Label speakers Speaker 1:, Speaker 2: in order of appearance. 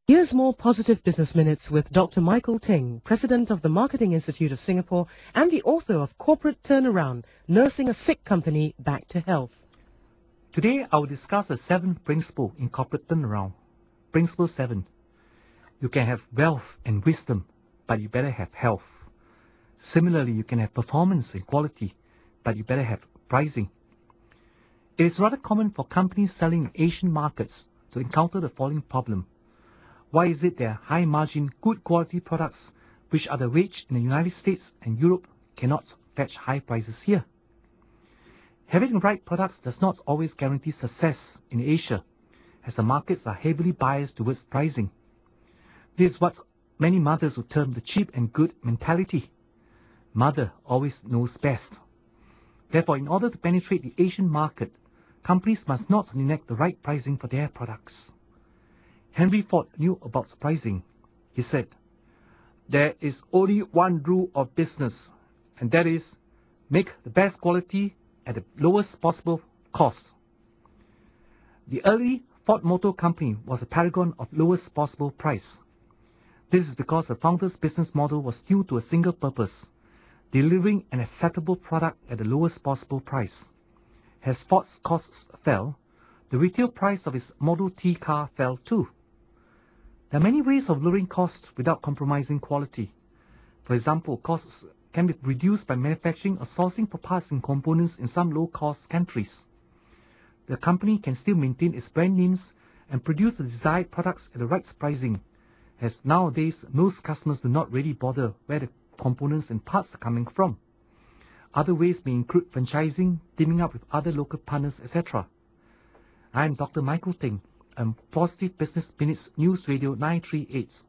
Speaker 1: Here's more positive business minutes with Dr. Michael Ting, President of the Marketing Institute of Singapore and the author of Corporate Turnaround, Nursing a Sick Company Back to Health.
Speaker 2: Today, I will discuss the 7th principle in corporate turnaround. Principle 7. You can have wealth and wisdom, but you better have health. Similarly, you can have performance and quality, but you better have pricing. It is rather common for companies selling in Asian markets to encounter the following problem. Why is it that high margin, good quality products, which are the rage in the United States and Europe, cannot fetch high prices here? Having the right products does not always guarantee success in Asia, as the markets are heavily biased towards pricing. This is what many mothers would term the cheap and good mentality. Mother always knows best. Therefore, in order to penetrate the Asian market, companies must not neglect the right pricing for their products. Henry Ford knew about pricing. He said, "There is only one rule of business, and that is, make the best quality at the lowest possible cost." The early Ford Motor Company was a paragon of lowest possible price. This is because the founder's business model was due to a single purpose, delivering an acceptable product at the lowest possible price. As Ford's costs fell, the retail price of its Model T car fell too. There are many ways of lowering costs without compromising quality. For example, costs can be reduced by manufacturing or sourcing for parts and components in some low-cost countries. The company can still maintain its brand names and produce the desired products at the right pricing, as nowadays most customers do not really bother where the components and parts are coming from. Other ways may include franchising, teaming up with other local partners, etc. I am Dr. Michael Ting, and Positive Business Minutes News Radio 938.